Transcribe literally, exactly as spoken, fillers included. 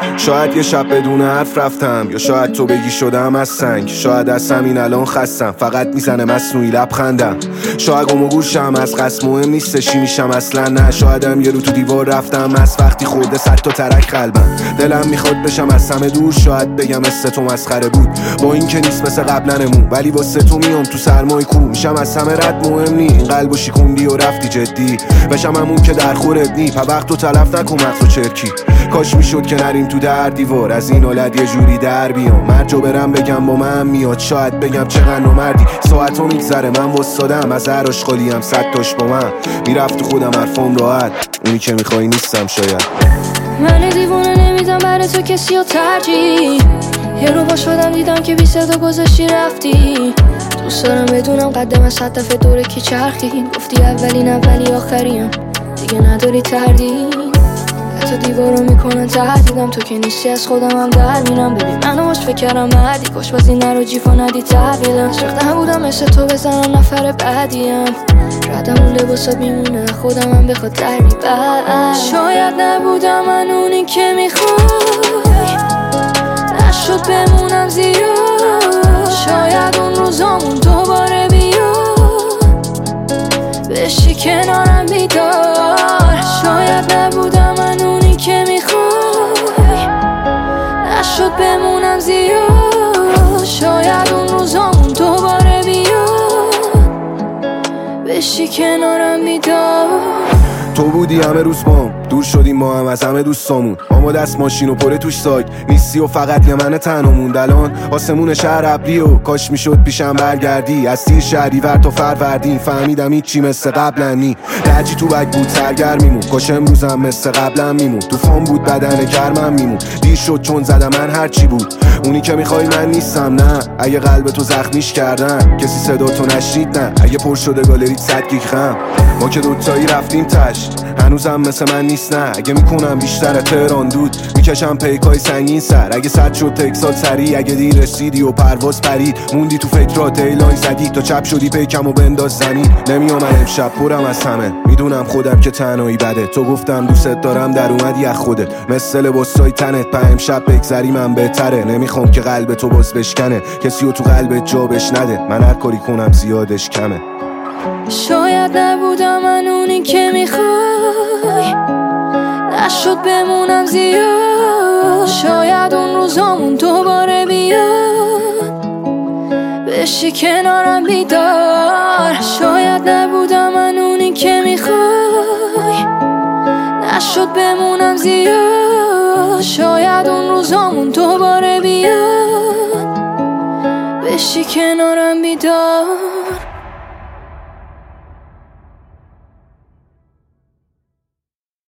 شاید یه شب بدون حرف رفتم، یا شاید تو بگی شدم از سنگ. شاید از همین الان خستم، فقط میزنه مصنوعی لبخندم. شاید قم و گوشم از قصد مهم نیستش چی میشم اصلا نه. شایدم یه رو تو دیوار رفتم از وقتی خورده صد تا ترک قلبم. دلم میخواد بشم از همه دور، شاید بگم مثل تو مسخره بود. با این که نیست مثل قبلنمون، ولی واسه تو میام تو سرمای کو. میشم از همه رد مهم نی، این قلبو شیکوندی و رفتی جدی. بشم همون که در خورت نی، پا وقت تو تلف نکن مغزو چرکی. کاش میشد که نریم تو در دیوار، از این اولاد یه جوری در بیام. مرجو برم بگم با من میاد، شاید بگم چقدر نامردی. ساعتو میگذره من وستادم، از هر آشغالیم صد تاش با من میرفت تو خودم حرفام راحت. اونی که میخوای نیستم شاید. من دیوونه نمیدم برای تو کسی رو ترجیح. یه رو با شدم دیدم که بی صدا گذاشتی رفتی. دوست دارم بدونم قد من صد دفعه دوره کی چرخی. گفتی اولین اولی آخریم، دیگه نداری تردید. حتی دیوارو میکنن تهدیدم، تو که نیستی از خودم هم در میرم. ببین منو باش فکر کردم مردی، کاش بازی نرو جیفا ندی تحویلم. شرق نبودم مثل تو بزنم نفر بعدیم. ردم اون لباسات میمونه خودم هم بخواد در میبر. شاید نبودم من اونی که میخوای، نشد بمونم زیاد. شاید اون روزامون دوباره بیاد، بشی کنارم بیدار. شاید نبودم من اونی که میخوای، نشد بمونم زیاد. شاید اون روزامون دوباره بیاد، بشی کنارم بیدار. تو بودی همه روز بام، دور شدیم ما هم از همه دوستامون. اما دست ماشین و پره توش ساک نیستی و فقط یه من تنها موند. الان آسمون شهر ابری و کاش میشد پیشم برگردی. از تیر شهری ور تا فروردین فهمیدم هیچی مثل قبلا نی. درجی تو بگ بود سرگرمیمون، کاش امروزم مثل قبلا میمون. تو فام بود بدن گرمم میمون، دیر شد چون زدم من هرچی بود. اونی که میخوای من نیستم نه، اگه قلب تو زخمیش کردن کسی صدا تو نشنید نه. اگه پر شده گالریت صد گیگ خم، ما که دوتایی رفتیم تش. هنوزم مثل من نیست نه، اگه میکنم بیشتر تهران دود. میکشم پیکای سنگین سر، اگه صد شد تکسات سری. اگه دیر رسیدی و پرواز پرید، موندی تو فکرات ایلای زدی. تا چپ شدی پیکم و بنداز زمین. نمیام امشب پرم از همه، میدونم خودم که تنهایی بده. تو گفتم دوست دارم در اومدی از خودت، مثل لباسای تنت. پا امشب بگذری من بهتره، نمیخوام که قلب تو باز بشکنه. کسی رو تو قلبت جا بش نده، من هر کاری کنم زیادش کمه. شاید نبودم من اونی که میخوای، نشد بمونم زیاد. شاید اون روزامون دوباره بیاد، بشی کنارم بیدار. شاید نبودم من اونی که میخوای، نشد بمونم زیاد. شاید اون روزامون دوباره بیاد، بشی کنارم بیدار.